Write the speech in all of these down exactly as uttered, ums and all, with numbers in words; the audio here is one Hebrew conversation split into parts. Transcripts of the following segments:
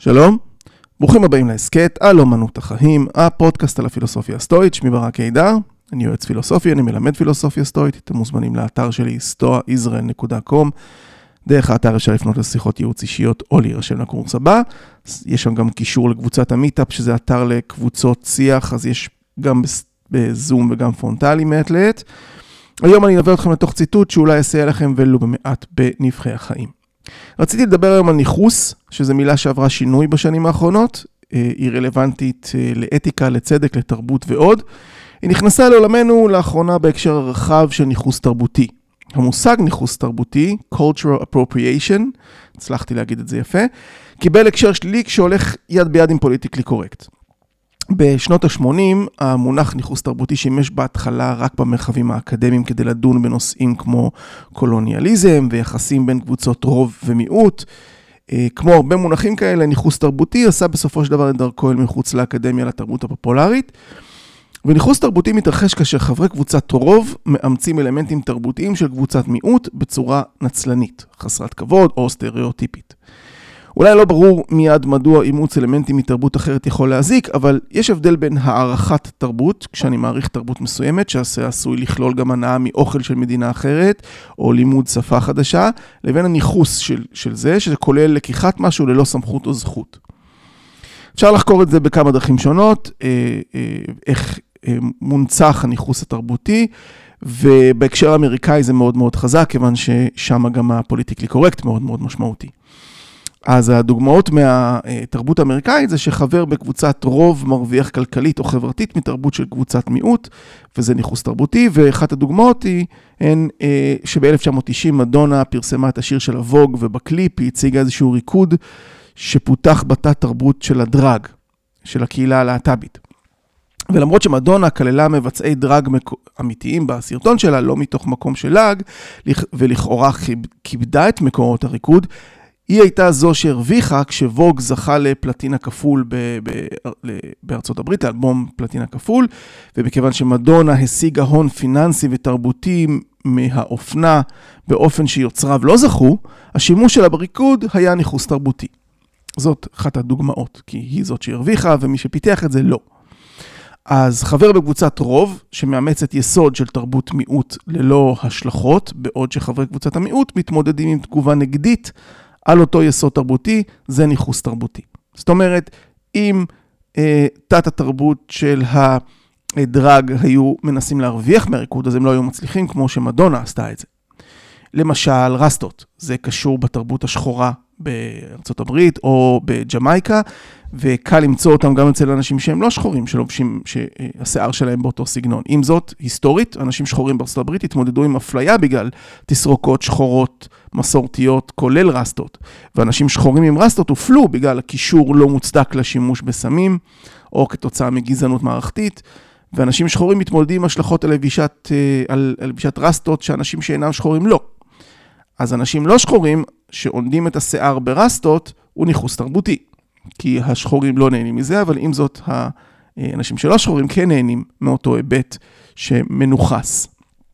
שלום, ברוכים הבאים להסכת על אומנות החיים, הפודקאסט על הפילוסופיה הסטואית. שמי ברק קידר, אני יועץ פילוסופי, אני מלמד פילוסופיה סטואית. אתם מוזמנים לאתר שלי סטואה ישראל נקודה קום. דרך האתר אפשר לפנות לשיחות ייעוץ אישיות או להירשם לקורס הבא. יש שם גם קישור לקבוצת המיטאפ, שזה אתר לקבוצות שיח, אז יש גם בזום וגם פרונטלי מעת לעת. היום אני אביא אתכם לתוך ציטוט שאולי יסייע לכם ולו במעט בנבחי החיים. רציתי לדבר היום על ניחוס, שזו מילה שעברה שינוי בשנים האחרונות. היא רלוונטית לאתיקה, לצדק, לתרבות ועוד. היא נכנסה לעולמנו לאחרונה בהקשר הרחב של ניחוס תרבותי. המושג ניחוס תרבותי, cultural appropriation, הצלחתי להגיד את זה יפה, קיבל הקשר שלילי כשהולך יד ביד עם פוליטיקלי קורקט. בשנות ה-שמונים, המונח ניחוס תרבותי שימש בהתחלה רק במרחבים האקדמיים כדי לדון בנושאים כמו קולוניאליזם ויחסים בין קבוצות רוב ומיעוט. כמו הרבה מונחים כאלה, ניחוס תרבותי עשה בסופו של דבר את דרכו אל מחוץ לאקדמיה לתרבות הפופולרית. וניחוס תרבותי מתרחש כאשר חברי קבוצת רוב מאמצים אלמנטים תרבותיים של קבוצת מיעוט בצורה נצלנית, חסרת כבוד או סטריאוטיפית. אולי לא ברור מיד מדוע אימוץ אלמנטים מתרבות אחרת יכול להזיק, אבל יש הבדל בין הערכת תרבות, כשאני מעריך תרבות מסוימת, שעשוי לכלול גם הנאה מאוכל של מדינה אחרת, או לימוד שפה חדשה, לבין הניחוס של, של זה, שזה כולל לקיחת משהו ללא סמכות או זכות. אפשר לחקור את זה בכמה דרכים שונות, איך מונצח הניחוס התרבותי, ובהקשר האמריקאי זה מאוד מאוד חזק, כיוון ששם גם הפוליטיקלי קורקט מאוד מאוד משמעותי. אז הדוגמאות מהתרבות האמריקאית זה שחבר בקבוצת רוב מרוויח כלכלית או חברתית מתרבות של קבוצת מיעוט, וזה ניחוס תרבותי, ואחת הדוגמאות היא הן שב-אלף תשע מאות תשעים מדונה פרסמה את השיר של הווג, ובקליפ היא הציגה איזשהו ריקוד שפותח בתת תרבות של הדרג, של הקהילה הלהט"בית. ולמרות שמדונה כללה מבצעי דרג אמיתיים בסרטון שלה, לא מתוך מקום של לעג, ולכאורה כיבדה את מקורות הריקוד, היא הייתה זו שהרוויחה כשווג זכה לפלטינה כפול ב- ב- בארצות הברית, אלבום פלטינה כפול, ובכיוון שמדונה השיגה הון פיננסי ותרבותי מהאופנה באופן שיוצריו לא זכו, השימוש שלה בריקוד היה ניחוס תרבותי. זאת אחת הדוגמאות, כי היא זאת שהרוויחה ומי שפיתח את זה לא. אז חבר בקבוצת רוב שמאמצת יסוד של תרבות מיעוט ללא השלכות, בעוד שחברי קבוצת המיעוט מתמודדים עם תגובה נגדית על אותו יסוד תרבותי, זה ניחוס תרבותי. זאת אומרת, אם אה, תת התרבות של הדרג היו מנסים להרוויח מהריקוד, אז הם לא היו מצליחים כמו שמדונה עשתה את זה. למשל, רסטות, זה קשור בתרבות השחורה בארצות הברית או בג'מייקה, וקל למצוא אותם גם אצל אנשים שהם לא שחורים, שלובשים, שהשיער שלהם באותו סגנון. עם זאת, היסטורית, אנשים שחורים בארצות הברית התמודדו עם אפליה בגלל תסרוקות שחורות מסורתיות, כולל רסטות. ואנשים שחורים עם רסטות הופלו בגלל הקישור לא מוצדק לשימוש בסמים, או כתוצאה מגזענות מערכתית. ואנשים שחורים מתמודדים עם השלכות על לבישת, על לבישת רסטות, שאנשים שאינם שחורים לא. אז אנשים לא שחורים שעונדים את השיער ברסטות, הוא ניחוס תרבותי. כי השחורים לא נהנים מזה, אבל עם זאת, האנשים שלא שחורים כן נהנים מאותו היבט שמנוחס.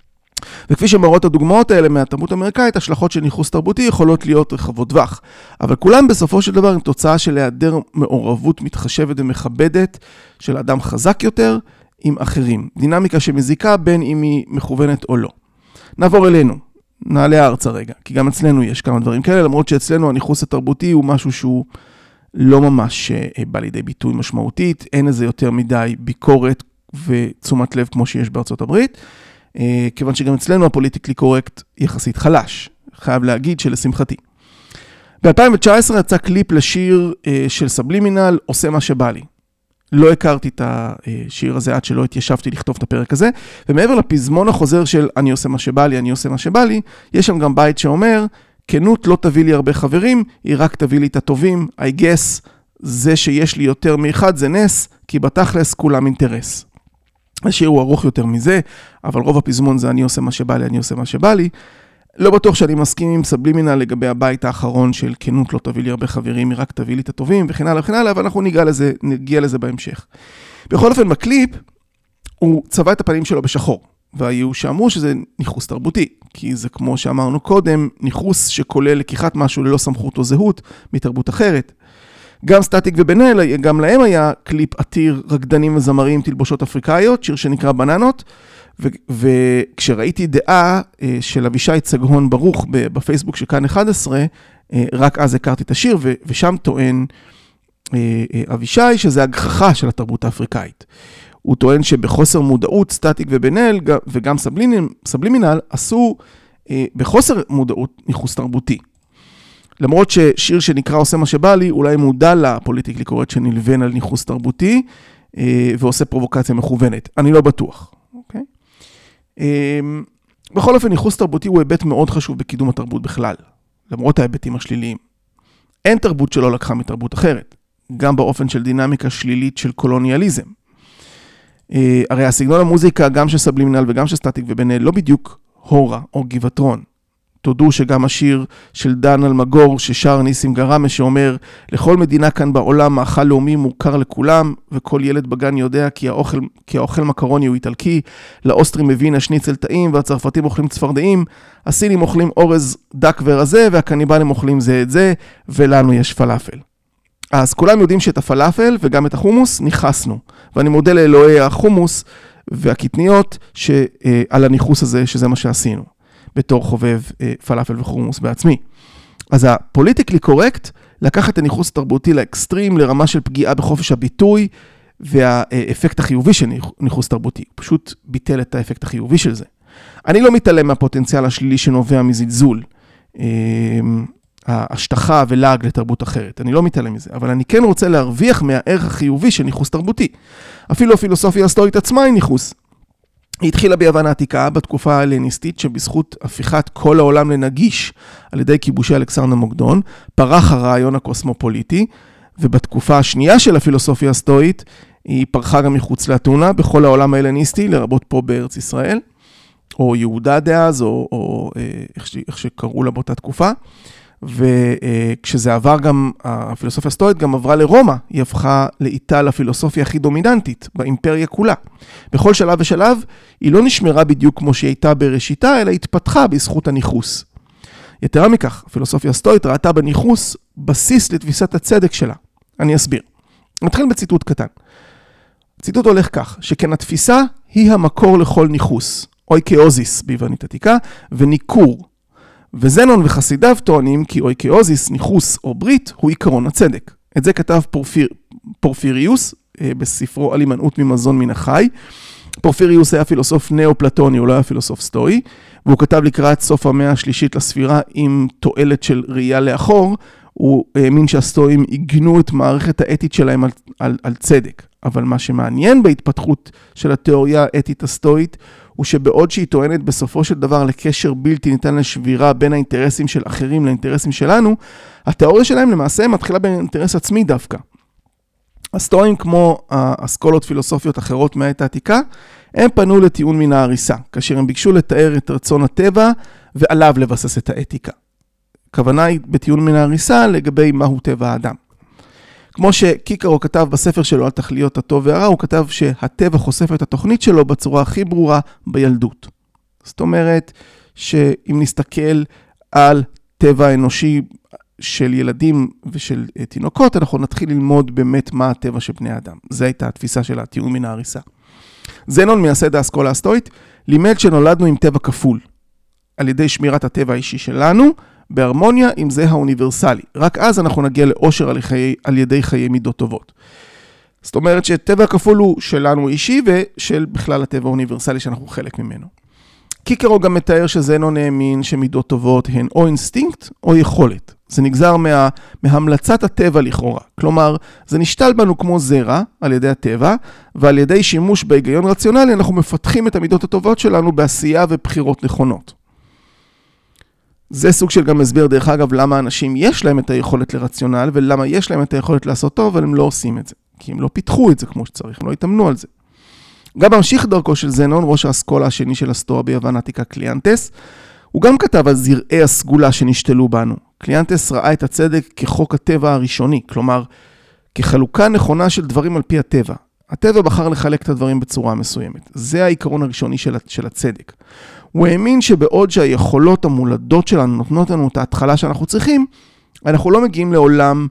וכפי שמראות הדוגמאות האלה מהתרבות האמריקאית, השלכות של ניחוס תרבותי יכולות להיות רחבות טווח. אבל כולם בסופו של דבר הם תוצאה של היעדר מעורבות מתחשבת ומכבדת של אדם חזק יותר עם אחרים. דינמיקה שמזיקה בין אם היא מכוונת או לא. נעבור אלינו. נעלה הארצה רגע, כי גם אצלנו יש כמה דברים כאלה, למרות שאצלנו הניחוס התרבותי הוא משהו שהוא לא ממש בא לידי ביטוי משמעותית, אין איזה יותר מדי ביקורת ותשומת לב כמו שיש בארצות הברית, כיוון שגם אצלנו הפוליטיקלי קורקט יחסית חלש, חייב להגיד שלשמחתי. ב-אלפיים תשע עשרה יצא קליפ לשיר של סבלימינל, עושה מה שבא לי. לא הכרתי את השיר הזה עד שלא התיישבתי לכתוב את הפרק הזה, ומעבר לפזמון החוזר של אני עושה מה שבא לי, אני עושה מה שבא לי, יש שם גם בית שאומר, כנות לא תביא לי הרבה חברים, היא רק תביא לי את הטובים, I guess, זה שיש לי יותר מאחד זה נס, כי בתכלס כולם אינטרס. השיר הוא ארוך יותר מזה, אבל רוב הפזמון זה אני עושה מה שבא לי, אני עושה מה שבא לי. לא בטוח שאני מסכים עם סבלימינל לגבי הבית האחרון של כנות לא תביא לי הרבה חברים, היא רק תביא לי את הטובים וכן הלאה וכן הלאה, אבל אנחנו ניגע לזה, נגיע לזה בהמשך. בכל אופן, בקליפ, הוא צבע את הפנים שלו בשחור, והיו שאמרו שזה ניחוס תרבותי, כי זה כמו שאמרנו קודם, ניחוס שכולל לקיחת משהו ללא סמכות או זהות מתרבות אחרת. גם סטטיק ובן אל, גם להם היה קליפ עתיר רקדנים וזמרים תלבושות אפריקאיות, שיר שנקרא בננות, ו- וכשראיתי דעה של אבישי צגהון ברוך בפייסבוק של כאן אחת עשרה, רק אז הכרתי את השיר, ו- ושם טוען אבישי שזה הגחכה של התרבות האפריקאית. הוא טוען שבחוסר מודעות סטטיק ובן אל וגם סבלימינל עשו בחוסר מודעות ניחוס תרבותי. למרות ששיר שנקרא עושה מה שבא לי, אולי מודע לפוליטיקלי קורקט שנלבן על ניחוס תרבותי, ועושה פרובוקציה מכוונת. אני לא בטוח. אוקיי? בכל אופן, ניחוס תרבותי הוא היבט מאוד חשוב בקידום התרבות בכלל, למרות ההיבטים השליליים. אין תרבות שלא לקחה מתרבות אחרת, גם באופן של דינמיקה שלילית של קולוניאליזם. הרי הסגנון המוזיקה, גם של סבלימינל וגם של סטטיק ובן אל, לא בדיוק הורה או גבעתרון. תודו שגם השיר של דן אלמגור ששר ניסים גרמה שאומר לכל מדינה כאן בעולם מאכל לאומי מוכר לכולם וכל ילד בגן יודע כי האוכל, כי האוכל מקרוני הוא איטלקי, לאוסטרים מבין השניצל טעים והצרפתים אוכלים צפרדעים, הסינים אוכלים אורז דק ורזה והקניבלים אוכלים זה את זה ולנו יש פלאפל. אז כולם יודעים שאת הפלאפל וגם את החומוס ניחסנו, ואני מודה לאלוהי החומוס והקטניות שעל הניחוס הזה שזה מה שעשינו. בתור חובב פלאפל וחומוס בעצמי. אז הפוליטיקלי קורקט לקח את הניחוס התרבותי לאקסטרים, לרמה של פגיעה בחופש הביטוי, והאפקט החיובי של ניחוס תרבותי. הוא פשוט ביטל את האפקט החיובי של זה. אני לא מתעלם מהפוטנציאל השלילי שנובע מזלזול, ההשטחה ולעג לתרבות אחרת. אני לא מתעלם מזה, אבל אני כן רוצה להרוויח מהערך החיובי של ניחוס תרבותי. אפילו הפילוסופיה הסטואית עצמה היא ניחוס. היא התחילה ביוון העתיקה בתקופה ההלניסטית שבזכות הפיכת כל העולם לנגיש על ידי כיבושי אלכסנדר מוקדון, פרח הרעיון הקוסמופוליטי, ובתקופה השנייה של הפילוסופיה הסטואית היא פרחה גם מחוץ לאתונה בכל העולם ההלניסטי, לרבות פה בארץ ישראל, או יהודה דאז, או, או איך, איך שקראו לה באותה תקופה. וכשזה עבר גם, הפילוסופיה הסטואית גם עברה לרומא, היא הפכה לאיטל הפילוסופיה הכי דומיננטית באימפריה כולה. בכל שלב ושלב היא לא נשמרה בדיוק כמו שהיא הייתה בראשיתה, אלא התפתחה בזכות הניחוס. יתרה מכך, הפילוסופיה הסטואית ראתה בניחוס בסיס לתפיסת הצדק שלה. אני אסביר. נתחיל בציטוט קטן. הציטוט הולך כך, שכן התפיסה היא המקור לכל ניחוס, אויקאוזיס ביוונית עתיקה, וניקור. וזנון וחסידיו טוענים כי אויקאוזיס, ניחוס או ברית הוא עיקרון הצדק. את זה כתב פורפיר, פורפיריוס בספרו על הימנעות ממזון מן החי. פורפיריוס היה פילוסוף נאו-פלטוני, הוא לא היה פילוסוף סטואי, והוא כתב לקראת סוף המאה השלישית לספירה עם תועלת של ראייה לאחור, הוא האמין שהסטואים עיגנו את מערכת האתית שלהם על, על, על צדק. אבל מה שמעניין בהתפתחות של התיאוריה האתית הסטואית, הוא שבעוד שהיא טוענת בסופו של דבר לקשר בלתי ניתן לשבירה בין האינטרסים של אחרים לאינטרסים שלנו, התיאוריה שלהם למעשה מתחילה באינטרס עצמי דווקא. הסטואים כמו האסכולות פילוסופיות אחרות מהעת העתיקה, הם פנו לטיעון מן ההריסה, כאשר הם ביקשו לתאר את רצון הטבע ועליו לבסס את האתיקה. הכוונה היא בטיעון מן ההריסה לגבי מהו טבע האדם. כמו שקיקרו כתב בספר שלו על תכליות הטוב והרע, הוא כתב שהטבע חושף את התוכנית שלו בצורה הכי ברורה בילדות. זאת אומרת שאם נסתכל על טבע האנושי של ילדים ושל תינוקות, אנחנו נתחיל ללמוד באמת מה הטבע של בני האדם. זו הייתה התפיסה של הטיעון מן ההריסה. זנון, מייסד האסכולה הסטואית, לימד שנולדנו עם טבע כפול, על ידי שמירת הטבע האישי שלנו, בהרמוניה עם זה האוניברסלי. רק אז אנחנו נגיע לאושר על, חיי, על ידי חיי מידות טובות. זאת אומרת שטבע כפול הוא שלנו אישי ושל בכלל הטבע האוניברסלי שאנחנו חלק ממנו. קיקרו גם מתאר שזנון האמין שמידות טובות הן או אינסטינקט או יכולת. זה נגזר מה, מהמלצת הטבע לכאורה. כלומר, זה נשתל בנו כמו זרע על ידי הטבע, ועל ידי שימוש בהיגיון רציונלי אנחנו מפתחים את המידות הטובות שלנו בעשייה ובחירות נכונות. זה סוג של גם הסביר דרך אגב למה אנשים יש להם את היכולת לרציונל, ולמה יש להם את היכולת לעשות טוב, אבל הם לא עושים את זה. כי הם לא פיתחו את זה כמו שצריך, הם לא התאמנו על זה. גם ממשיך דרכו של זנון, ראש האסכולה השני של הסטואה ביוון העתיקה קליאנטס, הוא גם כתב על זרעי הסגולה שנשתלו בנו. קליאנטס ראה את הצדק כחוק הטבע הראשוני, כלומר, כחלוקה נכונה של דברים על פי הטבע. הטבע בחר לחלק את הדברים בצורה מסוימת. זה העיקרון הראשוני של, של הצדק. הוא האמין שבעוד שהיכולות המולדות שלנו נותנות לנו את ההתחלה שאנחנו צריכים, אנחנו לא מגיעים לעולם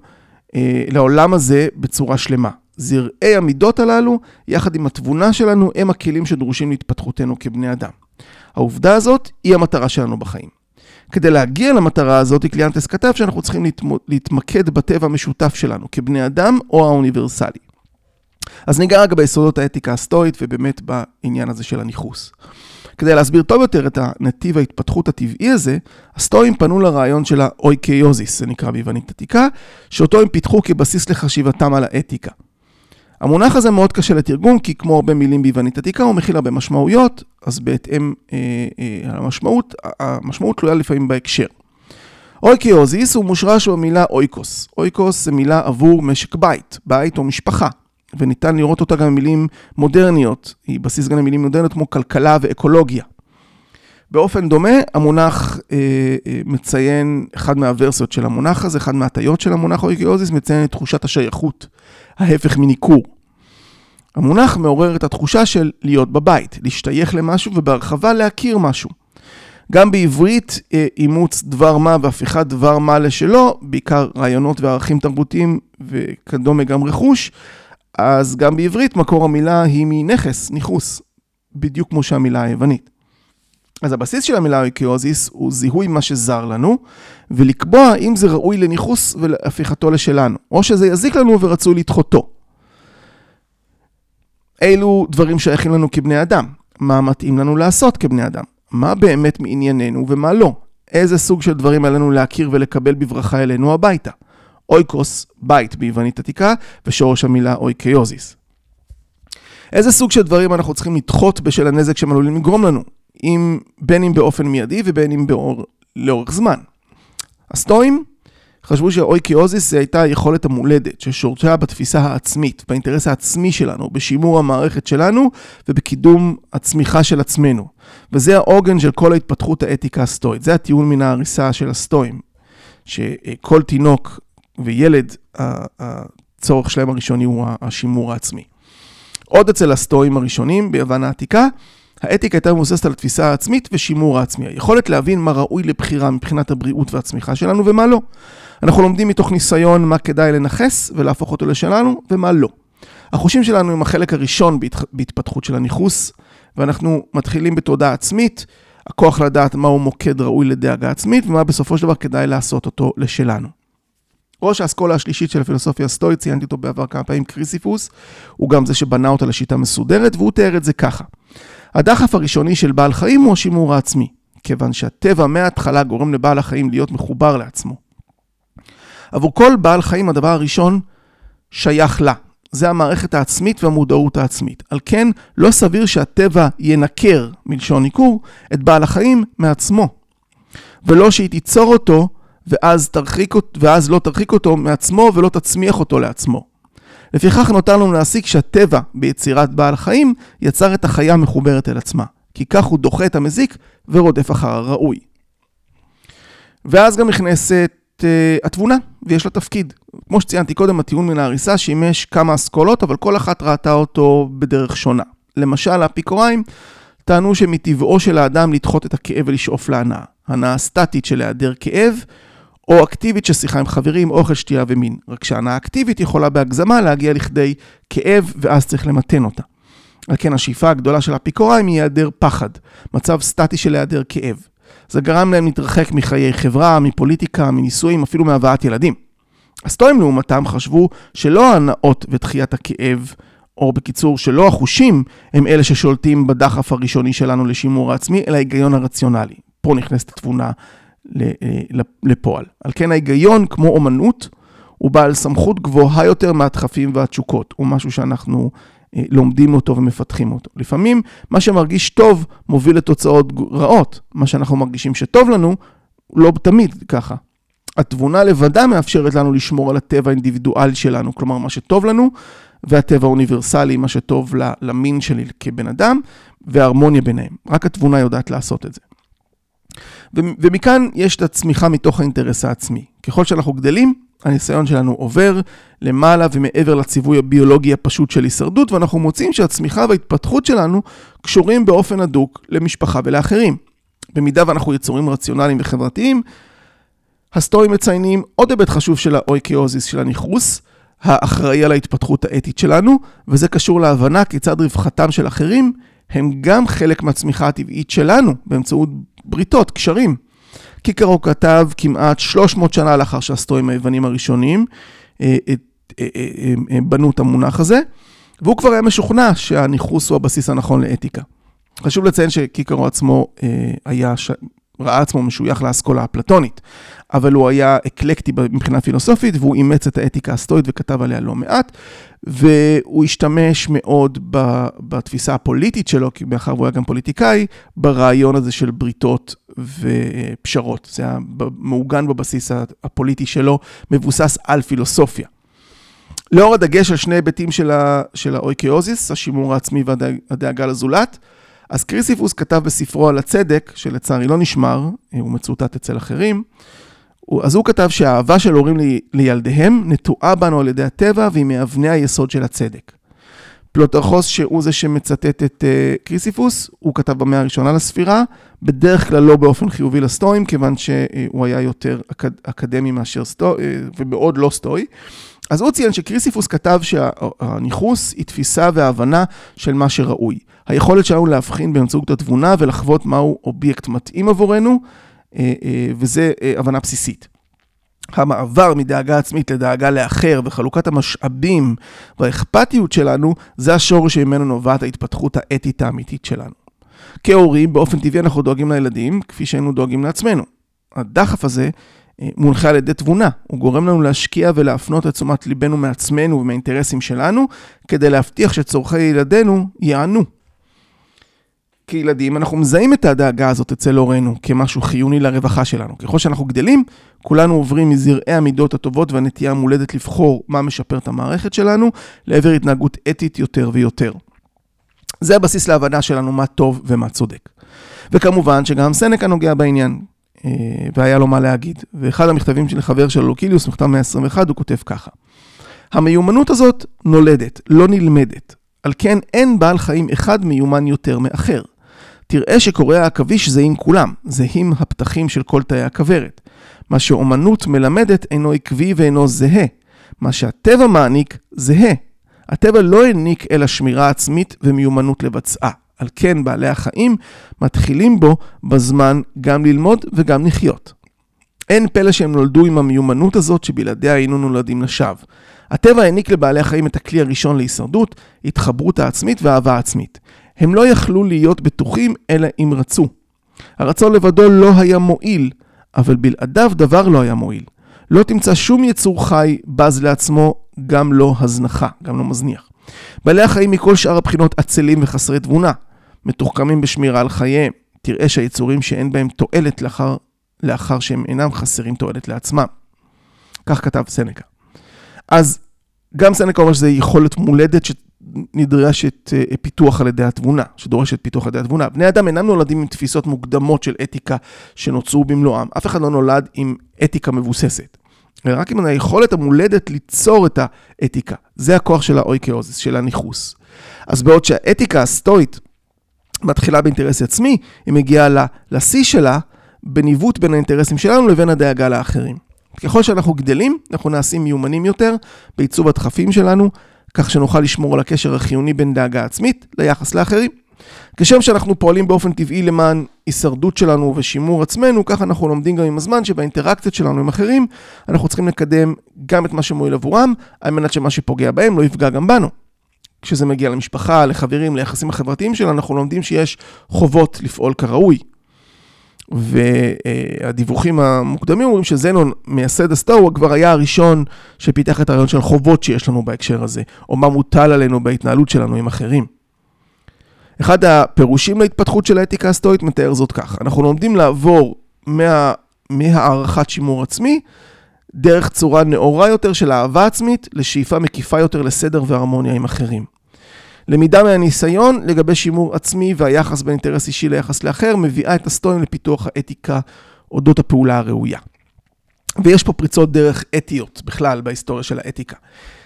אה, לעולם הזה בצורה שלמה. זרעי המידות הללו, יחד עם התבונה שלנו, הם הכלים שדרושים להתפתחותנו כבני אדם. העובדה הזאת היא המטרה שלנו בחיים. כדי להגיע למטרה הזאת, קליאנטס כתב שאנחנו צריכים להתמקד בטבע המשותף שלנו, כבני אדם או האוניברסלי. אז ניגע רק ביסודות האתיקה הסטואית, ובאמת בעניין הזה של הניחוס. כדי להסביר טוב יותר את הנתיב ההתפתחות הטבעי הזה, הסטואים פנו לרעיון של האויקאיוזיס, זה נקרא ביוונית עתיקה, שאותו הם פיתחו כבסיס לחשיבתם על האתיקה. המונח הזה מאוד קשה לתרגום, כי כמו הרבה מילים ביוונית עתיקה, הוא מכיל הרבה משמעויות, אז בהתאם אה, אה, המשמעות, המשמעות תלויה לפעמים בהקשר. אויקאיוזיס הוא מושרש במילה אויקוס. אויקוס זה מילה עבור משק בית, בית או משפחה, וניתן לראות אותה גם במילים מודרניות, היא בסיס גם במילים מודרניות כמו כלכלה ואקולוגיה. באופן דומה, המונח אה, אה, מציין, אחד מהוורסיות של המונח הזה, אחד מהטיות של המונח אויקאיוזיס, מציין את תחושת השייכות, ההפך מניקור. המונח מעורר את התחושה של להיות בבית, להשתייך למשהו ובהרחבה להכיר משהו. גם בעברית אה, אימוץ דבר מה והפיכת דבר מה לשלו, בעיקר רעיונות וערכים תרבותיים וכדומה גם רכוש, אז גם בעברית מקור המילה היא מנכס, ניחוס, בדיוק כמו שהמילה היוונית. אז הבסיס של המילה אויקאיוזיס הוא זיהוי מה שזר לנו, ולקבוע אם זה ראוי לניחוס ולהפיכתו לשלנו, או שזה יזיק לנו ורצוי לדחותו. אילו דברים שייכים לנו כבני אדם, מה מתאים לנו לעשות כבני אדם, מה באמת מענייננו ומה לא, איזה סוג של דברים עלינו להכיר ולקבל בברכה אלינו הביתה. אויקוס, בית ביוונית עתיקה, ושורש המילה אויקאיוזיס. איזה סוג של דברים אנחנו צריכים לדחות בשל הנזק שהם עלולים לגרום לנו, אם, בין אם באופן מיידי ובין אם באור, לאורך זמן. הסטואים חשבו שהאויקאיוזיס זה הייתה היכולת המולדת, ששורשה בתפיסה העצמית, באינטרס העצמי שלנו, בשימור המערכת שלנו ובקידום הצמיחה של עצמנו. וזה העוגן של כל ההתפתחות האתיקה הסטואית. זה הטיעון מן ההריסה של הסטואים, שכל תינוק וילד, הצורך שלהם הראשוני הוא השימור העצמי. עוד אצל הסטואים הראשונים ביוון העתיקה, האתיקה הייתה מבוססת על התפיסה העצמית ושימור העצמי. יכולת להבין מה ראוי לבחירה מבחינת הבריאות והצמיחה שלנו ומה לא. אנחנו לומדים מתוך ניסיון מה כדאי לנחס ולהפוך אותו לשלנו ומה לא. החושים שלנו הם החלק הראשון בהתפתחות של הניחוס, ואנחנו מתחילים בתודעה עצמית, הכוח לדעת מהו מוקד ראוי לדאגה עצמית, ומה בסופו של דבר כדאי לעשות אותו לשלנו. ראש האסכולה השלישית של הפילוסופיה הסטואית, ציינתי אותו בעבר כמה פעמים, קריסיפוס, הוא גם זה שבנה אותה לשיטה מסודרת, והוא תיאר את זה ככה. הדחף הראשוני של בעל חיים הוא השימור העצמי, כיוון שהטבע מההתחלה גורם לבעל החיים להיות מחובר לעצמו. עבור כל בעל חיים הדבר הראשון שייך לה. זה המערכת העצמית והמודעות העצמית. על כן, לא סביר שהטבע ינקר, מלשון ניקור, את בעל החיים מעצמו. ולא שהיא תיצור אותו, ואז, תרחיק, ואז לא תרחיק אותו מעצמו ולא תצמיח אותו לעצמו. לפיכך נותר לנו להסיק שהטבע ביצירת בעל החיים יצר את החיה המחוברת אל עצמה. כי כך הוא דוחה את המזיק ורודף אחר הראוי. ואז גם נכנסת uh, התבונה, ויש לה תפקיד. כמו שציינתי קודם, הטיעון מן ההריסה שימש כמה אסכולות, אבל כל אחת ראתה אותו בדרך שונה. למשל, האפיקוראים טענו שמטבעו של האדם לדחות את הכאב ולשאוף להנאה. הנאה סטטית של היעדר כאב, או אקטיבית של שיחה עם חברים, אוכל, שתייה ומין. רק שהנאה אקטיבית יכולה בהגזמה להגיע לכדי כאב, ואז צריך למתן אותה. על כן השאיפה הגדולה של האפיקוראים היא היעדר פחד, מצב סטטי של היעדר כאב. זה גרם להם להתרחק מחיי חברה, מפוליטיקה, מניסויים, אפילו מהבאת ילדים. הסטואים לעומתם חשבו שלא ההנאות ותחיית הכאב, או בקיצור שלא החושים, הם אלה ששולטים בדחף הראשוני שלנו לשימור העצמי, אלא ההיגיון הרציונלי. פה נכנסת התבונה לפועל. על כן ההיגיון, כמו אומנות, הוא בעל סמכות גבוהה יותר מהדחפים והתשוקות. הוא משהו שאנחנו לומדים אותו ומפתחים אותו. לפעמים מה שמרגיש טוב מוביל לתוצאות רעות. מה שאנחנו מרגישים שטוב לנו, לא תמיד ככה. התבונה לבדה מאפשרת לנו לשמור על הטבע האינדיבידואלי שלנו, כלומר מה שטוב לנו, והטבע האוניברסלי, מה שטוב למין שלי כבן אדם, וההרמוניה ביניהם. רק התבונה יודעת לעשות את זה. ומכאן יש את הצמיחה מתוך האינטרס העצמי. ככל שאנחנו גדלים, הניסיון שלנו עובר למעלה ומעבר לציווי הביולוגי הפשוט של הישרדות, ואנחנו מוצאים שהצמיחה וההתפתחות שלנו קשורים באופן הדוק למשפחה ולאחרים. במידה ואנחנו יצורים רציונליים וחברתיים, הסטואים מציינים עוד היבט חשוב של האויקאוזיס של הניחוס, האחראי על ההתפתחות האתית שלנו, וזה קשור להבנה כיצד רווחתם של אחרים הם גם חלק מהצמיחה הטבעית שלנו, באמצעות בריתות, קשרים. קיקרו כתב כמעט שלוש מאות שנה לאחר שהסטואים היוונים הראשונים בנו את המונח הזה, והוא כבר היה משוכנע שהניחוס הוא הבסיס הנכון לאתיקה. חשוב לציין שקיקרו עצמו היה, ראה עצמו משוייך לאסכולה הפלטונית, אבל הוא היה אקלקטי מבחינה פילוסופית, והוא אימץ את האתיקה הסטואית וכתב עליה לא מעט, והוא השתמש מאוד בתפיסה הפוליטית שלו, כי מאחר הוא היה גם פוליטיקאי, ברעיון הזה של בריתות ופשרות. זה היה מעוגן בבסיס הפוליטי שלו, מבוסס על פילוסופיה. לאור הדגש על שני היבטים של, ה, של האויקאוזיס, השימור העצמי והדאגה לזולת, אז קריסיפוס כתב בספרו על הצדק, שלצערי לא נשמר, הוא מצוטט אצל אחרים, אז הוא כתב שהאהבה של הורים לי, לילדיהם נטועה בנו על ידי הטבע, והיא מאבני היסוד של הצדק. פלוטרכוס, שהוא זה שמצטט את uh, קריסיפוס, הוא כתב במאה הראשונה לספירה, בדרך כלל לא באופן חיובי לסטואים, כיוון שהוא היה יותר אקד, אקדמי מאשר סטואי, ומאוד לא סטואי. אז הוא ציין שקריסיפוס כתב שהניחוס היא תפיסה והבנה של מה שראוי. היכולת שלנו להבחין באמצעות התבונה ולחוות מהו אובייקט מתאים עבורנו, וזה הבנה בסיסית. המעבר מדאגה עצמית לדאגה לאחר וחלוקת המשאבים והאכפתיות שלנו, זה השורש שממנו נובעת ההתפתחות האתית האמיתית שלנו. כהורים, באופן טבעי אנחנו דואגים לילדים, כפי שהיינו דואגים לעצמנו. הדחף הזה מונחה על ידי תבונה, הוא גורם לנו להשקיע ולהפנות את תשומת ליבנו מעצמנו ומהאינטרסים שלנו, כדי להבטיח שצורכי ילדינו יענו. כילדים אנחנו מזהים את הדאגה הזאת אצל הורינו כמשהו חיוני לרווחה שלנו. ככל שאנחנו גדלים, כולנו עוברים מזרעי המידות הטובות והנטייה המולדת לבחור מה משפר את המערכת שלנו, לעבר התנהגות אתית יותר ויותר. זה הבסיס להבנה שלנו מה טוב ומה צודק. וכמובן שגם סנקה נוגע בעניין, והיה לו מה להגיד. ואחד המכתבים של חבר של לוקיליוס, מכתב מאה עשרים ואחת, הוא כותב ככה: המיומנות הזאת נולדת, לא נלמדת. על כן אין בעל חיים אחד מיומן יותר מאחר. תראה שקוראי העכביש זהים כולם, זהים הפתחים של כל תאי הכוורת. מה שאומנות מלמדת אינו עקבי ואינו זהה. מה שהטבע מעניק זהה. הטבע לא העניק אלא שמירה עצמית ומיומנות לבצעה. על כן בעלי החיים מתחילים בו בזמן גם ללמוד וגם לחיות. אין פלא שהם נולדו עם המיומנות הזאת שבלעדיה היינו נולדים לשווא. הטבע העניק לבעלי החיים את הכלי הראשון להישרדות, התחברות העצמית והאהבה עצמית. הם לא יכלו להיות בטוחים אלא אם רצו. הרצון לבדו לא היה מועיל, אבל בלעדיו דבר לא היה מועיל. לא תמצא שום יצור חי בז לעצמו, גם לא הזנחה, גם לא מזניח. בעלי החיים מכל שאר הבחינות עצלים וחסרי תבונה, מתוחכמים בשמירה על חייהם. תראה שהיצורים שאין בהם תועלת לאחר, לאחר שהם אינם חסרים תועלת לעצמם. כך כתב סנקה. אז גם סנקה אומר שזה יכולת מולדת שנדרשת פיתוח על ידי התבונה, שדורשת פיתוח על ידי התבונה. בני אדם אינם נולדים עם תפיסות מוקדמות של אתיקה שנוצרו במלואם. אף אחד לא נולד עם אתיקה מבוססת. רק עם היכולת המולדת ליצור את האתיקה. זה הכוח של האויקאוזיס, של הניחוס. אז בעוד שהאתיקה הסטואית מתחילה באינטרס עצמי, היא מגיעה לשיא שלה בניווט בין האינטרסים שלנו לבין הדאגה לאחרים. ככל שאנחנו גדלים, אנחנו נעשים מיומנים יותר בעיצוב הדחפים שלנו, כך שנוכל לשמור על הקשר החיוני בין דאגה עצמית ליחס לאחרים. כשם שאנחנו פועלים באופן טבעי למען הישרדות שלנו ושימור עצמנו, כך אנחנו לומדים גם עם הזמן שבאינטראקציות שלנו עם אחרים, אנחנו צריכים לקדם גם את מה שמועיל עבורם, על מנת שמה שפוגע בהם לא יפגע גם בנו. כשזה מגיע למשפחה, לחברים, ליחסים החברתיים שלנו, אנחנו לומדים שיש חובות לפעול כראוי. והדיווחים המוקדמים אומרים שזנון, מייסד הסטואו, כבר היה הראשון שפיתח את הרעיון של חובות שיש לנו בהקשר הזה, או מה מוטל עלינו בהתנהלות שלנו עם אחרים. אחד הפירושים להתפתחות של האתיקה הסטואית מתאר זאת כך. אנחנו לומדים לעבור מה, מהערכת שימור עצמי, דרך צורה נאורה יותר של אהבה עצמית, לשאיפה מקיפה יותר לסדר והרמוניה עם אחרים. למידה מהניסיון לגבי שימור עצמי והיחס בין אינטרס אישי ליחס לאחר, מביאה את הסטואים לפיתוח האתיקה אודות הפעולה הראויה. ויש פה פריצות דרך אתיות בכלל בהיסטוריה של האתיקה.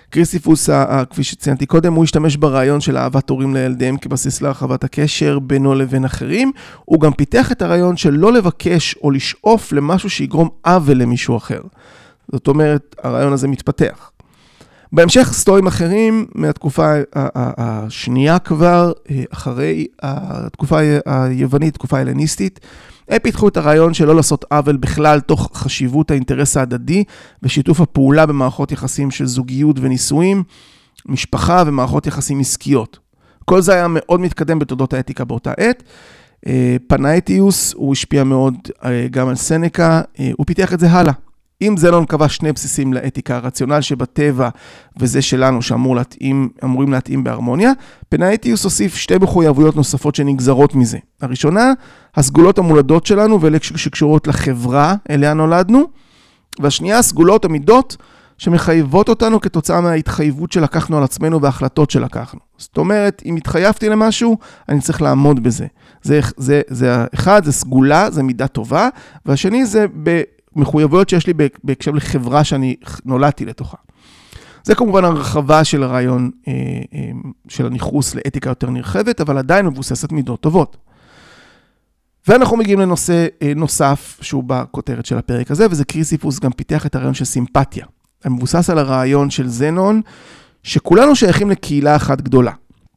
קריסיפוס, כפי שציינתי קודם, הוא השתמש ברעיון של אהבת הורים לילדיהם כבסיס להרחבת הקשר בינו לבין אחרים. הוא גם פיתח את הרעיון של לא לבקש או לשאוף למשהו שיגרום עוול למישהו אחר. זאת אומרת, הרעיון הזה מתפתח. בהמשך סטואים אחרים מהתקופה השנייה כבר, אחרי התקופה היוונית, תקופה הלניסטית, הם פיתחו את הרעיון של לא לעשות עוול בכלל תוך חשיבות האינטרס ההדדי ושיתוף הפעולה במערכות יחסים של זוגיות ונישואים, משפחה ומערכות יחסים עסקיות. כל זה היה מאוד מתקדם בתולדות האתיקה באותה עת. פנאיטיוס, הוא השפיע מאוד גם על סנקה, הוא פיתח את זה הלאה. אם זנון קבע שני בסיסים לאתיקה, הרציונל שבטבע וזה שלנו שאמור להתאים, אמורים להתאים בהרמוניה, פנאיטיוס הוסיף שתי מחויבויות נוספות שנגזרות מזה. הראשונה, הסגולות המולדות שלנו ואלה שקשורות לחברה אליה נולדנו, והשנייה, הסגולות המידות שמחייבות אותנו כתוצאה מההתחייבות שלקחנו על עצמנו וההחלטות שלקחנו. זאת אומרת, אם התחייבתי למשהו, אני צריך לעמוד בזה. זה, זה, זה אחד, זה סגולה, זה מידה טובה, והשני זה ב... מחויבויות שיש לי בהקשר לחברה שאני נולדתי לתוכה. זה כמובן הרחבה של הרעיון אה, אה, של הניחוס לאתיקה יותר נרחבת, אבל עדיין מבוססת מידות טובות. ואנחנו מגיעים לנושא אה, נוסף שהוא בכותרת של הפרק הזה, וזה קריסיפוס גם פיתח את הרעיון של סימפתיה. המבוסס על הרעיון של זנון, שכולנו שייכים לקהילה אחת גדולה.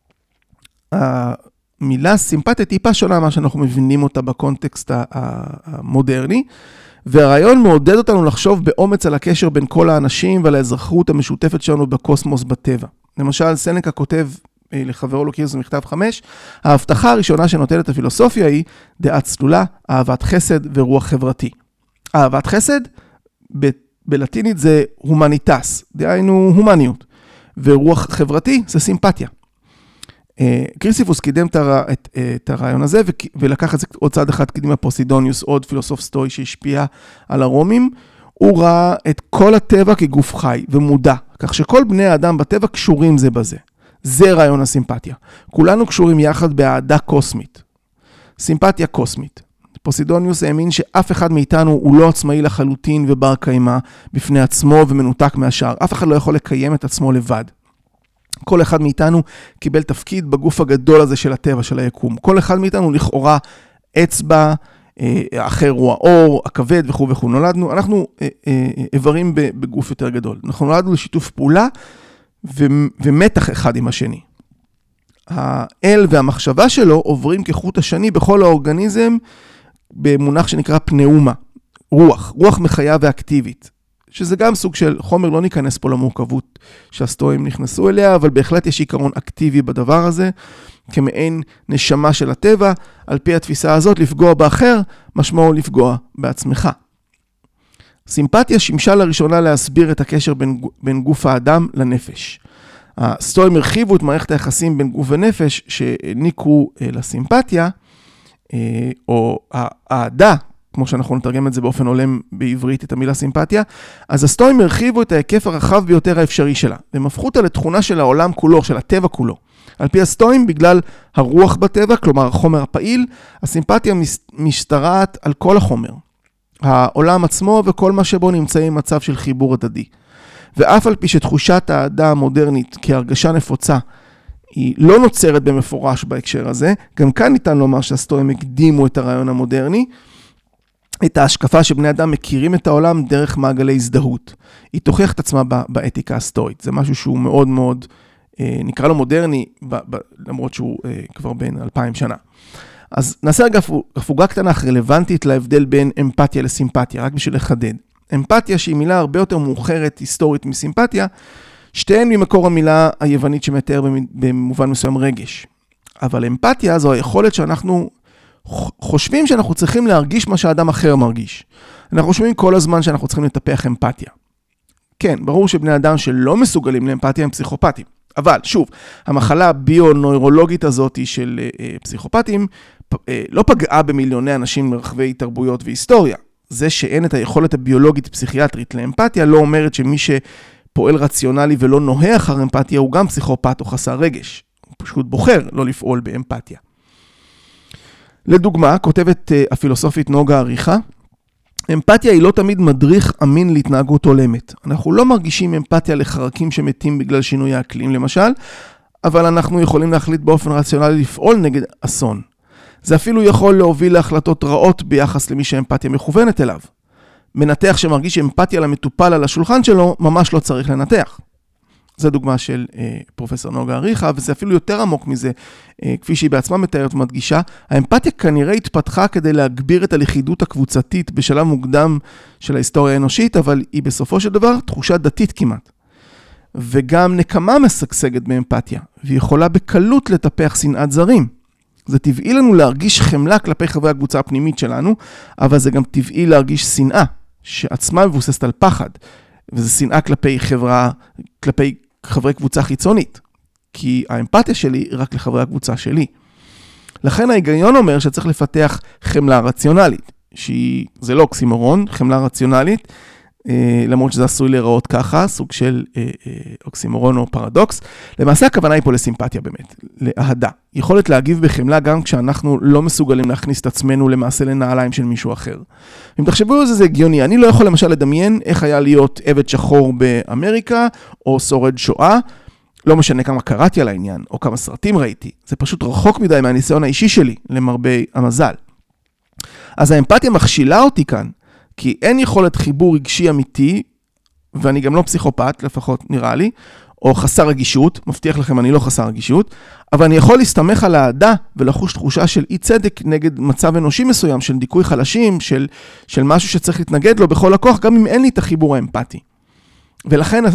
המילה סימפתיה טיפה שונה מה שאנחנו מבינים אותה בקונטקסט המודרני, והרעיון מעודד אותנו לחשוב באומץ על הקשר בין כל האנשים ועל האזרחות המשותפת שלנו בקוסמוס בטבע. למשל, סנקה כותב לחברו לוקיוס במכתב חמש, ההבטחה הראשונה שנותנת הפילוסופיה היא דעת צלולה, אהבת חסד ורוח חברתי. אהבת חסד, ב- בלטינית זה הומניטס, דהיינו הומניות, ורוח חברתי זה סימפתיה. קריסיפוס קידם את, הר... את, את הרעיון הזה ולקח את זה עוד צעד אחד קדימה. פוסידוניוס, עוד פילוסוף סטואי שהשפיע על הרומים, הוא ראה את כל הטבע כגוף חי ומודע, כך שכל בני האדם בטבע קשורים זה בזה. זה רעיון הסימפתיה. כולנו קשורים יחד באהדה קוסמית. סימפתיה קוסמית. פוסידוניוס האמין שאף אחד מאיתנו הוא לא עצמאי לחלוטין ובר קיימא בפני עצמו ומנותק מהשאר. אף אחד לא יכול לקיים את עצמו לבד. כל אחד מאיתנו קיבל תפקיד בגוף הגדול הזה של הטבע, של היקום. כל אחד מאיתנו לכאורה אצבע, אחר הוא האור, הכבד וכו' וכו'. נולדנו, אנחנו איברים בגוף יותר גדול. אנחנו נולדנו לשיתוף פעולה ומתח אחד עם השני. האל והמחשבה שלו עוברים כחוט השני בכל האורגניזם במונח שנקרא פנאומה, רוח, רוח מחיה ואקטיבית. שזה גם סוג של חומר, לא ניכנס פה למורכבות שהסטואים נכנסו אליה, אבל בהחלט יש עיקרון אקטיבי בדבר הזה, כמעין נשמה של הטבע. על פי התפיסה הזאת, לפגוע באחר, משמעו לפגוע בעצמך. סימפתיה שימשה לראשונה להסביר את הקשר בין, בין גוף האדם לנפש. הסטואים הרחיבו את מערכת היחסים בין גוף ונפש, שניקו לסימפתיה, או האהדה, כמו שאנחנו נתרגם את זה באופן הולם בעברית, את המילה סימפתיה, אז הסטואים הרחיבו את ההיקף הרחב ביותר האפשרי שלה, והם הפכו אותה לתכונה של העולם כולו, של הטבע כולו. על פי הסטואים, בגלל הרוח בטבע, כלומר החומר הפעיל, הסימפתיה משתרעת על כל החומר. העולם עצמו וכל מה שבו נמצאים מצב של חיבור הדדי. ואף על פי שתחושת האהדה המודרנית כהרגשה נפוצה, היא לא נוצרת במפורש בהקשר הזה, גם כאן ניתן לומר שהסטואים הקדימו את הרעיון המודרני, את ההשקפה שבני אדם מכירים את העולם דרך מעגלי הזדהות. היא תוכיח את עצמה באתיקה הסטואית. זה משהו שהוא מאוד מאוד, נקרא לו מודרני, למרות שהוא כבר בין אלפיים שנה. אז נעשה רגע הפוגה קטנה רלוונטית להבדל בין אמפתיה לסימפתיה, רק בשביל לחדד. אמפתיה שהיא מילה הרבה יותר מאוחרת היסטורית מסימפתיה, שתיהן ממקור המילה היוונית שמתאר במובן מסוים רגש. אבל אמפתיה זו היכולת שאנחנו חושבים שאנחנו צריכים להרגיש מה שהאדם אחר מרגיש. אנחנו חושבים כל הזמן שאנחנו צריכים לטפח אמפתיה. כן, ברור שבני אדם שלא מסוגלים לאמפתיה הם פסיכופטים. אבל שוב, המחלה הביו-נוירולוגית הזאת של אה, פסיכופטים אה, לא פגעה במיליוני אנשים מרחבי תרבויות והיסטוריה. זה שאין את היכולת הביולוגית פסיכיאטרית לאמפתיה לא אומרת שמי שפועל רציונלי ולא נוהה אחר אמפתיה הוא גם פסיכופט או חסר רגש. הוא פשוט בוחר לא לפעול באמפתיה. לדוגמה, כותבת הפילוסופית נוגה אריכה, אמפתיה היא לא תמיד מדריך אמין להתנהגות הולמת. אנחנו לא מרגישים אמפתיה לחרקים שמתים בגלל שינוי האקלים למשל, אבל אנחנו יכולים להחליט באופן רציונלי לפעול נגד אסון. זה אפילו יכול להוביל להחלטות רעות ביחס למי שהאמפתיה מכוונת אליו. מנתח שמרגיש אמפתיה למטופל על השולחן שלו, ממש לא צריך לנתח. זו דוגמה של אה, פרופסור נוגה אריכה, וזה אפילו יותר עמוק מזה, אה, כפי שהיא בעצמה מתארת ומדגישה. האמפתיה כנראה התפתחה כדי להגביר את הלכידות הקבוצתית בשלב מוקדם של ההיסטוריה האנושית, אבל היא בסופו של דבר תחושה דתית כמעט. וגם נקמה משגשגת באמפתיה, והיא יכולה בקלות לטפח שנאת זרים. זה טבעי לנו להרגיש חמלה כלפי חברי הקבוצה הפנימית שלנו, אבל זה גם טבעי להרגיש שנאה, שעצמה מבוססת על פחד, וזה שנאה כלפי חברה, כלפי חברי קבוצה חיצונית, כי האמפתיה שלי היא רק לחברי הקבוצה שלי. לכן ההיגיון אומר שצריך לפתח חמלה רציונלית, שזה לא אוקסימורון, חמלה רציונלית, למרות שזה עשוי להיראות ככה, סוג של אוקסימורון או פרדוקס. למעשה הכוונה היא פה לסימפתיה באמת, לאהדה. יכולת להגיב בחמלה גם כשאנחנו לא מסוגלים להכניס את עצמנו למעשה לנעליים של מישהו אחר. אם תחשבו על זה, זה הגיוני. אני לא יכול למשל לדמיין איך היה להיות עבד שחור באמריקה, או שורד שואה, לא משנה כמה קראתי על העניין, או כמה סרטים ראיתי. זה פשוט רחוק מדי מהניסיון האישי שלי, למרבה המזל. אז האמפתיה מכשילה אותי כאן, כי אין יכולת חיבור רגשי אמיתי, ואני גם לא פסיכופת, לפחות נראה לי, או חסר רגישות, מבטיח לכם אני לא חסר רגישות, אבל אני יכול להסתמך על האהדה ולחוש תחושה של אי צדק נגד מצב אנושי מסוים, של דיכוי חלשים, של, של משהו שצריך להתנגד לו בכל הכוח, גם אם אין לי את החיבור האמפתי. ולכן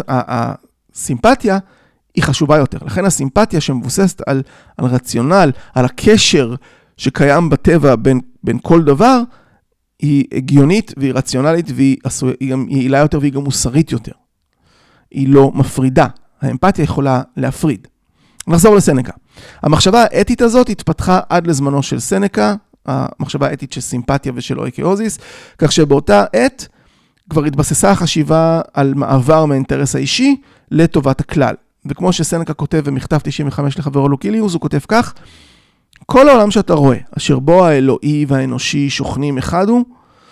הסימפתיה היא חשובה יותר. לכן הסימפתיה שמבוססת על, על רציונל, על הקשר שקיים בטבע בין, בין כל דבר, היא הגיונית והיא רציונלית והיא עשוי, היא גם יעילה יותר והיא גם מוסרית יותר. היא לא מפרידה. האמפתיה יכולה להפריד. נחזור לסנקה. המחשבה האתית הזאת התפתחה עד לזמנו של סנקה, המחשבה האתית של סימפתיה ושל אויקאוזיס, כך שבאותה עת כבר התבססה החשיבה על מעבר מהאינטרס האישי לטובת הכלל. וכמו שסנקה כותב במכתב תשעים וחמש לחברו לוקיליוס, הוא כותב כך, כל העולם שאתה רואה, אשר בו האלוהי והאנושי שוכנים אחד הוא,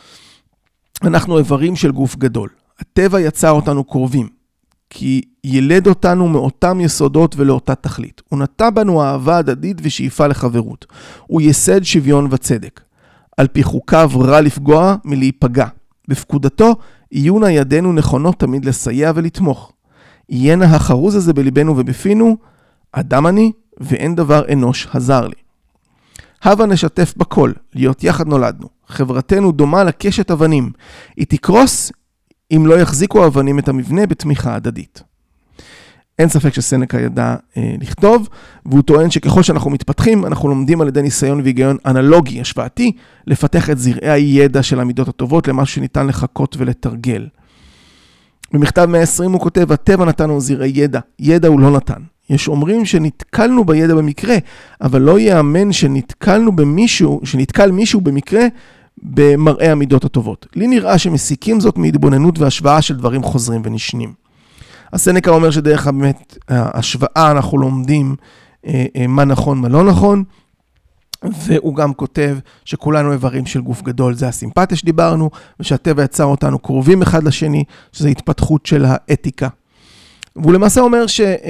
אנחנו איברים של גוף גדול. הטבע יצר אותנו קרובים, כי ילד אותנו מאותם יסודות ולאותה תכלית. הוא נטע בנו אהבה הדדית ושאיפה לחברות. הוא יסד שוויון וצדק. על פי חוקיו רע לפגוע מלהיפגע. בפקודתו יהיונה ידינו נכונות תמיד לסייע ולתמוך. יהיינה החרוז הזה בליבנו ובפינו, אדם אני ואין דבר אנוש הזר לי. הווה נשתף בכל, להיות יחד נולדנו. חברתנו דומה לקשת אבנים. היא תקרוס אם לא יחזיקו אבנים את המבנה בתמיכה הדדית. אין ספק שסנקה ידע אה, לכתוב, והוא טוען שככל שאנחנו מתפתחים, אנחנו לומדים על ידי ניסיון והיגיון אנלוגי, השוואתי, לפתח את זרעי הידע של המידות הטובות למשהו שניתן לחכות ולתרגל. במכתב מאה ועשרים הוא כותב, הטבע נתנו זרעי ידע, ידע הוא לא נתן. יש אומרים שנתקלנו בידע במקרה, אבל לא יאמן שנתקלנו במישהו, שנתקל מישהו במקרה במראה המידות הטובות. לי נראה שמסיקים זאת מהתבוננות והשוואה של דברים חוזרים ונשנים. הסנקה אומר שדרך באמת השוואה אנחנו לומדים מה נכון, מה לא נכון, והוא גם כותב שכולנו איברים של גוף גדול, זה הסימפתיה שדיברנו, ושהטבע יצר אותנו קרובים אחד לשני, שזה התפתחות של האתיקה. והוא למעשה אומר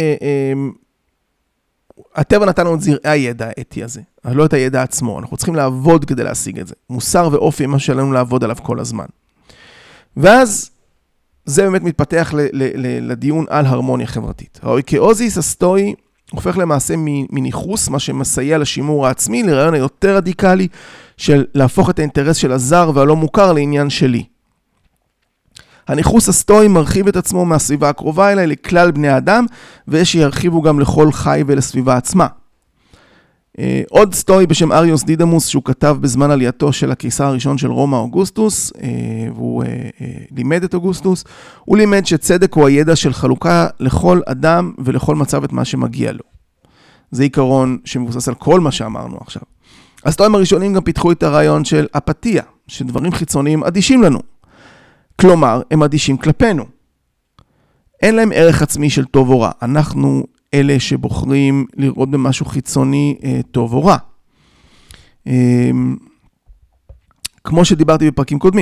שהטבע נתנו את זרעי הידע האתי הזה, אבל לא את הידע עצמו, אנחנו צריכים לעבוד כדי להשיג את זה. מוסר ואופי מה שלנו לעבוד עליו כל הזמן. ואז זה באמת מתפתח ל- ל- ל- לדיון על הרמוניה חברתית. האויקאוזיס הסטואי הופך למעשה מניחוס, מה שמסייע לשימור העצמי, לרעיון היותר רדיקלי של להפוך את האינטרס של הזר והלא מוכר לעניין שלי. הניחוס הסטואי מרחיב את עצמו מהסביבה הקרובה אליי לכלל בני האדם, ויש שירחיבו גם לכל חי ולסביבה עצמה. עוד סטואי בשם אריוס דידמוס, שהוא כתב בזמן עלייתו של הקיסר הראשון של רומא אוגוסטוס, והוא לימד את אוגוסטוס, הוא לימד שצדק הוא הידע של חלוקה לכל אדם ולכל מצב את מה שמגיע לו. זה עיקרון שמבוסס על כל מה שאמרנו עכשיו. הסטואים הראשונים גם פיתחו את הרעיון של אפתיה, שדברים חיצוניים אדישים לנו. כלומר, הם אדישים כלפינו. אין להם ערך עצמי של טוב או רע. אנחנו אלה שבוחרים לראות במשהו חיצוני אה, טוב או רע. אה, כמו שדיברתי בפרקים קודמים,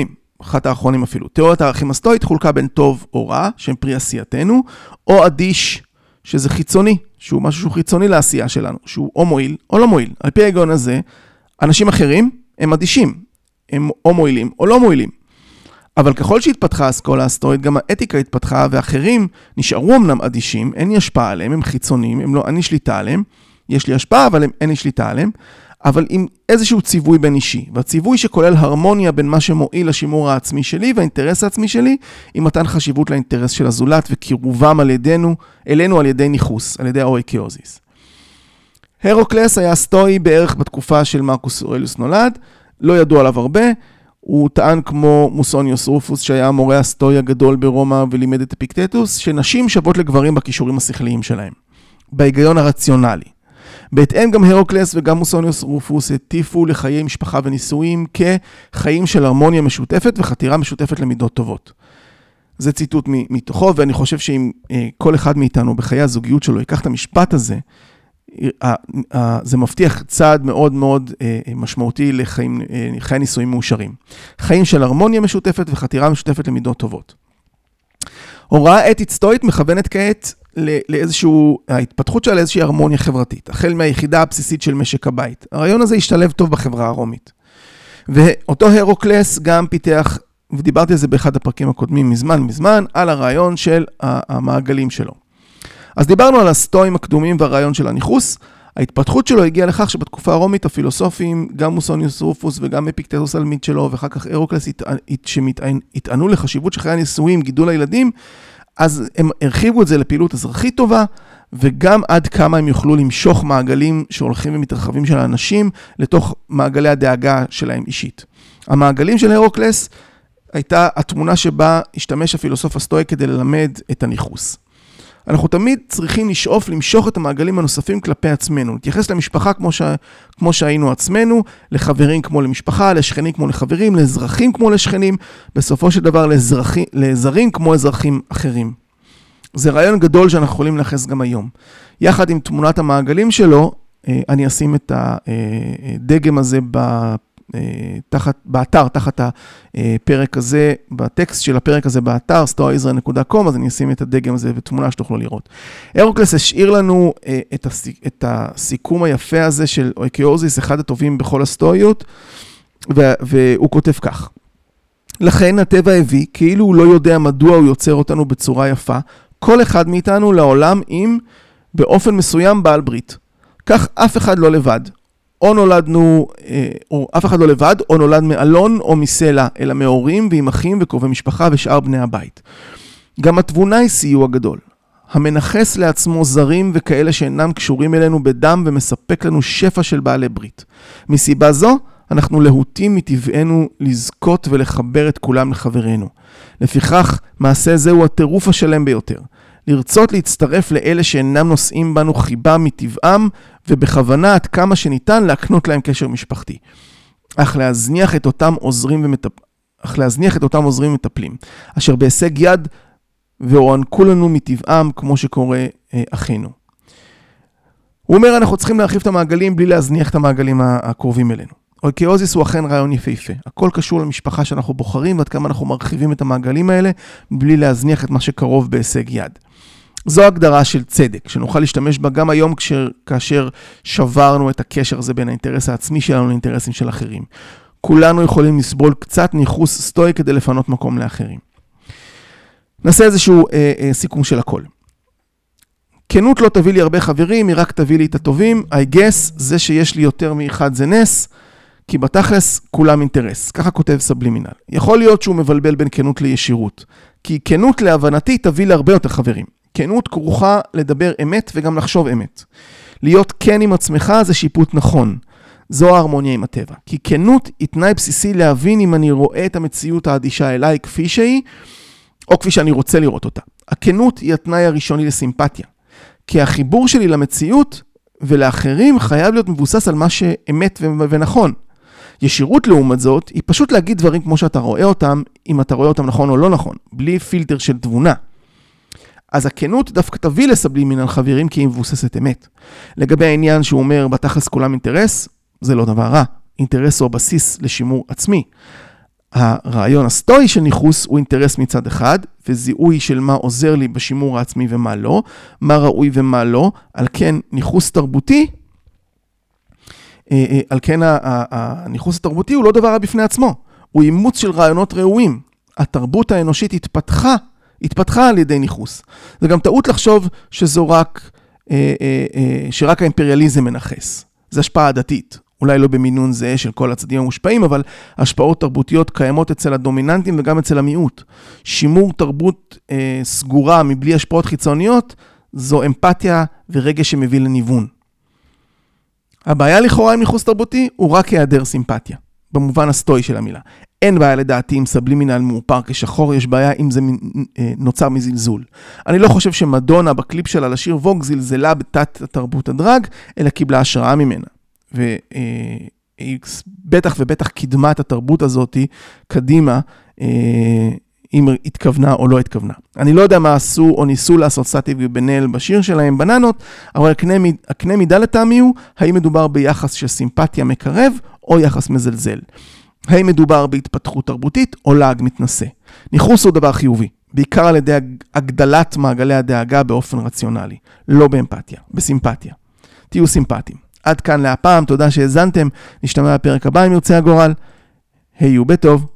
אחת האחרונים אפילו. תיאוריית הערכים הסטואית חולקה בין טוב או רע, שהם פרי עשייתנו, או אדיש, שזה חיצוני, שהוא משהו שהוא חיצוני לעשייה שלנו, שהוא או מועיל או לא מועיל. על פי ההיגיון הזה, אנשים אחרים הם אדישים, הם או מועילים או לא מועילים. אבל ככל שהתפתחה האסכולה הסטואית, גם האתיקה התפתחה, ואחרים נשארו אמנם אדישים, אין לי השפעה עליהם, הם חיצוניים, הם לא, אין לי שליטה עליהם, יש לי השפעה, אבל אין לי שליטה עליהם, אבל עם איזשהו ציווי בין אישי, והציווי שכולל הרמוניה בין מה שמועיל לשימור העצמי שלי, והאינטרס העצמי שלי, עם מתן חשיבות לאינטרס של הזולת, וקירובם על ידינו, אלינו על ידי ניחוס, על ידי האויקאוזיס. הרוקלס היה סטואי בערך בתקופה של מרקוס אורליוס נולד, לא ידוע עליו הרבה, הוא טען כמו מוסוניוס רופוס, שהיה המורה הסטואי הגדול ברומא ולימד את אפיקטטוס, שנשים שוות לגברים בכישורים השכליים שלהם, בהיגיון הרציונלי. בהתאם גם הרוקלס וגם מוסוניוס רופוס הטיפו לחיי משפחה ונישואים כחיים של הרמוניה משותפת וחתירה משותפת למידות טובות. זה ציטוט מתוכו, ואני חושב שאם כל אחד מאיתנו בחיי הזוגיות שלו ייקח את המשפט הזה, זה מבטיח צעד מאוד מאוד משמעותי לחיים, חיי נישואים מאושרים. חיים של הרמוניה משותפת וחתירה משותפת למידות טובות. הוראה אתית סטואית מכוונת כעת לאיזשהו, ההתפתחות שלה לאיזושהי הרמוניה חברתית, החל מהיחידה הבסיסית של משק הבית. הרעיון הזה השתלב טוב בחברה הרומית. ואותו הרוקלס גם פיתח, ודיברתי על זה באחד הפרקים הקודמים מזמן מזמן, על הרעיון של המעגלים שלו. אז דיברנו על הסטואים הקדומים והרעיון של הניחוס. ההתפתחות שלו הגיעה לכך שבתקופה הרומית הפילוסופים, גם מוסוניוס רופוס וגם אפיקטטוס אלמית שלו, ואחר כך הרוקלס שהתענו לחשיבות של חיי הנישואים, גידול הילדים, אז הם הרחיבו את זה לפעילות אזרחית טובה, וגם עד כמה הם יוכלו למשוך מעגלים שהולכים ומתרחבים של האנשים, לתוך מעגלי הדאגה שלהם אישית. המעגלים של הרוקלס הייתה התמונה שבה השתמש הפילוסוף הסטואי כדי ללמד את הניחוס. אנחנו תמיד צריכים לשאוף, למשוך את המעגלים הנוספים כלפי עצמנו. להתייחס למשפחה כמו, ש... כמו שהיינו עצמנו, לחברים כמו למשפחה, לשכנים כמו לחברים, לאזרחים כמו לשכנים, בסופו של דבר לאזרחים, לאזרים כמו אזרחים אחרים. זה רעיון גדול שאנחנו יכולים לנחס גם היום. יחד עם תמונת המעגלים שלו, אני אשים את הדגם הזה ב... תחת, באתר, תחת הפרק הזה, בטקסט של הפרק הזה באתר, סטואה ישראל נקודה קום, אז אני אשים את הדגם הזה ותמונה שתוכלו לראות. הרוקלס השאיר לנו את, הסיק, את הסיכום היפה הזה של אויקאוזיס, אחד הטובים בכל הסטואיות, והוא כותב כך. לכן הטבע הביא, כאילו הוא לא יודע מדוע הוא יוצר אותנו בצורה יפה, כל אחד מאיתנו לעולם עם באופן מסוים בעל ברית. כך אף אחד לא לבד. או נולדנו, או אף אחד לא לבד, או נולד מאלון או מסלע, אלא מהורים ועם אחים וקרובי משפחה ושאר בני הבית. גם התבונה היא סיוע גדול. המנחס לעצמו זרים וכאלה שאינם קשורים אלינו בדם ומספק לנו שפע של בעלי ברית. מסיבה זו, אנחנו להוטים מטבענו לזכות ולחבר את כולם לחברינו. לפיכך, מעשה זהו הטירוף השלם ביותר. לרצות להצטרף לאלה שאינם נושאים בנו חיבה מטבעם, ובכוונה עד כמה שניתן להקנות להם קשר משפחתי. אך להזניח את אותם עוזרים ומטפ... אך להזניח את אותם עוזרים ומטפלים, אשר בהישג יד והוענקו לנו מטבעם כמו שקורה אה, אחינו. הוא אומר, אנחנו צריכים להרחיב את המעגלים בלי להזניח את המעגלים הקרובים אלינו. אויקאוזיס הוא אכן רעיון יפהפה. הכל קשור למשפחה שאנחנו בוחרים, ועד כמה אנחנו מרחיבים את המעגלים האלה, בלי להזניח את מה שקרוב בהישג יד. זו הגדרה של צדק, שנוכל להשתמש בה גם היום כשר, כאשר שברנו את הקשר הזה בין האינטרס העצמי שלנו לאינטרסים של אחרים. כולנו יכולים לסבול קצת ניחוס סטואי כדי לפנות מקום לאחרים. נעשה איזשהו אה, אה, סיכום של הכל. כנות לא תביא לי הרבה חברים, היא רק תביא לי את הטובים. I guess זה שיש לי יותר מאחד זה נס, כי בתכלס כולם אינטרס. ככה כותב סבלימינל. יכול להיות שהוא מבלבל בין כנות לישירות, כי כנות להבנתי תביא להרבה יותר חברים. כנות כרוכה לדבר אמת וגם לחשוב אמת. להיות כן עם עצמך זה שיפוט נכון. זו ההרמוניה עם הטבע. כי כנות היא תנאי בסיסי להבין אם אני רואה את המציאות האדישה אליי כפי שהיא, או כפי שאני רוצה לראות אותה. הכנות היא התנאי הראשוני לסימפתיה. כי החיבור שלי למציאות ולאחרים חייב להיות מבוסס על מה שאמת ונכון. ישירות לעומת זאת היא פשוט להגיד דברים כמו שאתה רואה אותם, אם אתה רואה אותם נכון או לא נכון, בלי פילטר של תבונה. אז הכנות דווקא תביא לסבלימינל חברים כי היא מבוססת אמת. לגבי העניין שהוא אומר בתכלס כולם אינטרס, זה לא דבר רע. אינטרס הוא הבסיס לשימור עצמי. הרעיון הסטואי של ניחוס הוא אינטרס מצד אחד, וזיהוי של מה עוזר לי בשימור העצמי ומה לא, מה ראוי ומה לא, על כן ניחוס תרבותי, על כן הניחוס התרבותי הוא לא דבר בפני עצמו, הוא אימוץ של רעיונות ראויים. התרבות האנושית התפתחה, התפתחה על ידי ניחוס. זה גם טעות לחשוב שזו רק, שרק האימפריאליזם מנחס. זה השפעה דתית. אולי לא במינון זהה של כל הצדדים המושפעים, אבל השפעות תרבותיות קיימות אצל הדומיננטים וגם אצל המיעוט. שימור תרבות אה, סגורה מבלי השפעות חיצוניות, זו אמפתיה ורגש שמביא לניוון. הבעיה לכאורה עם ניחוס תרבותי הוא רק היעדר סימפתיה, במובן הסטואי של המילה. אין בעיה לדעתי עם סבלימינל מאופר כשחור, יש בעיה אם זה נוצר מזלזול. אני לא חושב שמדונה בקליפ שלה לשיר ווג זלזלה בתת תרבות הדרג, אלא קיבלה השראה ממנה. והיא בטח ובטח קידמה את התרבות הזאת קדימה, אם התכוונה או לא התכוונה. אני לא יודע מה עשו או ניסו לעשות סאטי ובן-אל בשיר שלהם בננות, אבל הקנה מידה לטעמי הוא, האם מדובר ביחס של סימפתיה מקרב או יחס מזלזל. האם מדובר בהתפתחות תרבותית או לעג מתנשא. ניחוס הוא דבר חיובי, בעיקר על ידי הגדלת מעגלי הדאגה באופן רציונלי, לא באמפתיה, בסימפתיה. תהיו סימפטיים. עד כאן להפעם, תודה שהזנתם, נשתמע בפרק הבא אם ירצה הגורל. היו בטוב.